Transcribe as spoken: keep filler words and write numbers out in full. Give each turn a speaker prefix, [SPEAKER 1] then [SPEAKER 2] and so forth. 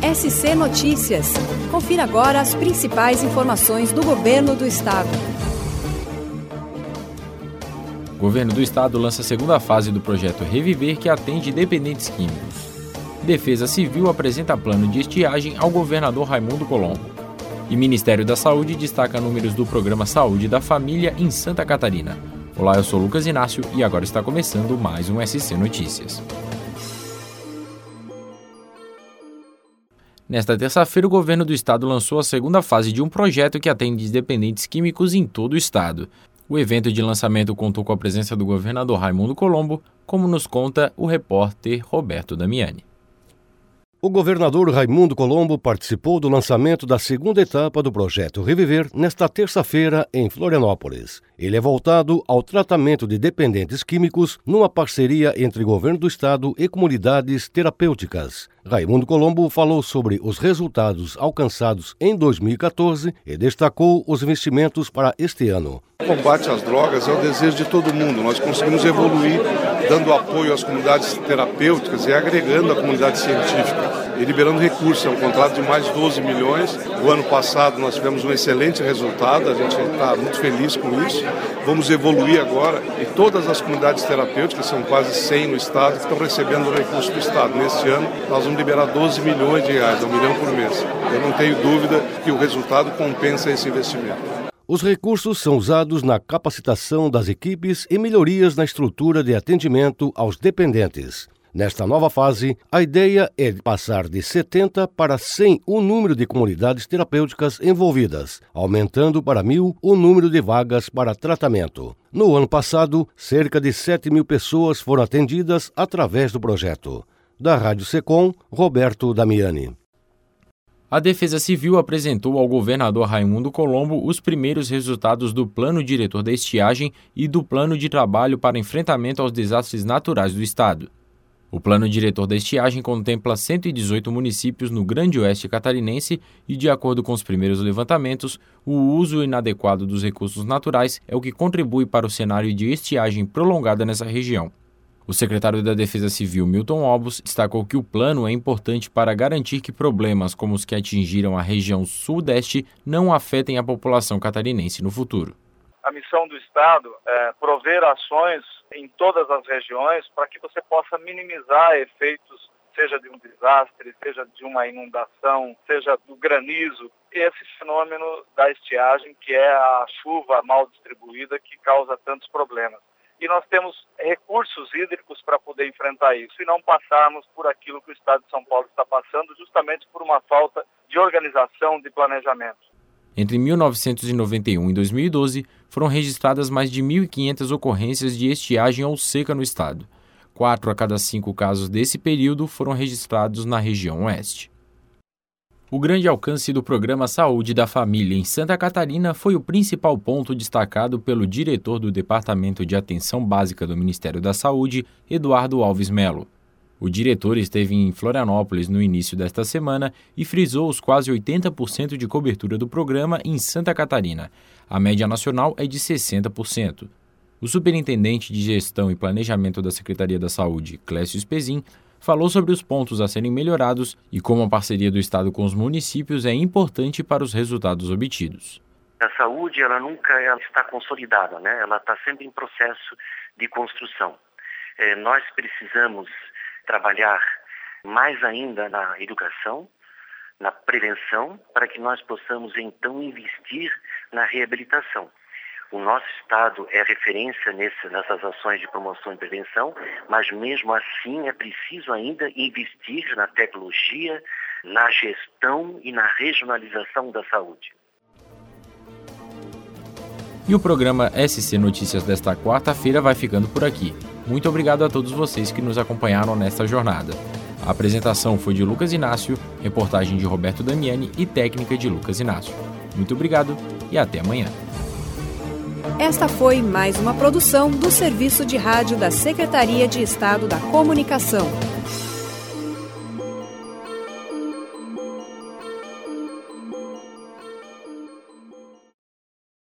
[SPEAKER 1] S C Notícias. Confira agora as principais informações do Governo do Estado.
[SPEAKER 2] O Governo do Estado lança a segunda fase do projeto Reviver, que atende dependentes químicos. Defesa Civil apresenta plano de estiagem ao governador Raimundo Colombo. E Ministério da Saúde destaca números do programa Saúde da Família em Santa Catarina. Olá, eu sou Lucas Inácio e agora está começando mais um S C Notícias. Nesta terça-feira, o Governo do Estado lançou a segunda fase de um projeto que atende dependentes químicos em todo o estado. O evento de lançamento contou com a presença do governador Raimundo Colombo, como nos conta o repórter Roberto Damiani.
[SPEAKER 3] O governador Raimundo Colombo participou do lançamento da segunda etapa do projeto Reviver nesta terça-feira em Florianópolis. Ele é voltado ao tratamento de dependentes químicos numa parceria entre governo do estado e comunidades terapêuticas. Raimundo Colombo falou sobre os resultados alcançados em dois mil e quatorze e destacou os investimentos para este ano.
[SPEAKER 4] O combate às drogas é o desejo de todo mundo. Nós conseguimos evoluir dando apoio às comunidades terapêuticas e agregando a comunidade científica e liberando recursos. É um contrato de mais de doze milhões. O ano passado nós tivemos um excelente resultado, a gente está muito feliz com isso. Vamos evoluir agora e todas as comunidades terapêuticas, são quase cem no estado, que estão recebendo recursos do estado. Neste ano nós vamos liberar doze milhões de reais, um milhão por mês. Eu não tenho dúvida que o resultado compensa esse investimento.
[SPEAKER 3] Os recursos são usados na capacitação das equipes e melhorias na estrutura de atendimento aos dependentes. Nesta nova fase, a ideia é passar de setenta para cem o número de comunidades terapêuticas envolvidas, aumentando para mil o número de vagas para tratamento. No ano passado, cerca de sete mil pessoas foram atendidas através do projeto. Da Rádio Secom, Roberto Damiani.
[SPEAKER 2] A Defesa Civil apresentou ao governador Raimundo Colombo os primeiros resultados do Plano Diretor da Estiagem e do Plano de Trabalho para Enfrentamento aos Desastres Naturais do Estado. O Plano Diretor da Estiagem contempla cento e dezoito municípios no Grande Oeste catarinense e, de acordo com os primeiros levantamentos, o uso inadequado dos recursos naturais é o que contribui para o cenário de estiagem prolongada nessa região. O secretário da Defesa Civil, Milton Obos, destacou que o plano é importante para garantir que problemas como os que atingiram a região sudeste não afetem a população catarinense no futuro.
[SPEAKER 5] A missão do Estado é prover ações em todas as regiões para que você possa minimizar efeitos, seja de um desastre, seja de uma inundação, seja do granizo. Esse fenômeno da estiagem, que é a chuva mal distribuída que causa tantos problemas. E nós temos recursos hídricos para poder enfrentar isso e não passarmos por aquilo que o Estado de São Paulo está passando, justamente por uma falta de organização, de planejamento.
[SPEAKER 2] Entre mil novecentos e noventa e um e dois mil e doze, foram registradas mais de mil e quinhentas ocorrências de estiagem ou seca no estado. Quatro a cada cinco casos desse período foram registrados na região oeste. O grande alcance do programa Saúde da Família em Santa Catarina foi o principal ponto destacado pelo diretor do Departamento de Atenção Básica do Ministério da Saúde, Eduardo Alves Melo. O diretor esteve em Florianópolis no início desta semana e frisou os quase oitenta por cento de cobertura do programa em Santa Catarina. A média nacional é de sessenta por cento. O superintendente de Gestão e Planejamento da Secretaria da Saúde, Clécio Spezin, falou sobre os pontos a serem melhorados e como a parceria do Estado com os municípios é importante para os resultados obtidos.
[SPEAKER 6] A saúde, ela nunca ela está consolidada, né? Ela está sempre em processo de construção. É, nós precisamos trabalhar mais ainda na educação, na prevenção, para que nós possamos então investir na reabilitação. O nosso estado é referência nesse, nessas ações de promoção e prevenção, mas mesmo assim é preciso ainda investir na tecnologia, na gestão e na regionalização da saúde.
[SPEAKER 2] E o programa S C Notícias desta quarta-feira vai ficando por aqui. Muito obrigado a todos vocês que nos acompanharam nesta jornada. A apresentação foi de Lucas Inácio, reportagem de Roberto Damiani e técnica de Lucas Inácio. Muito obrigado e até amanhã.
[SPEAKER 1] Esta foi mais uma produção do Serviço de Rádio da Secretaria de Estado da Comunicação.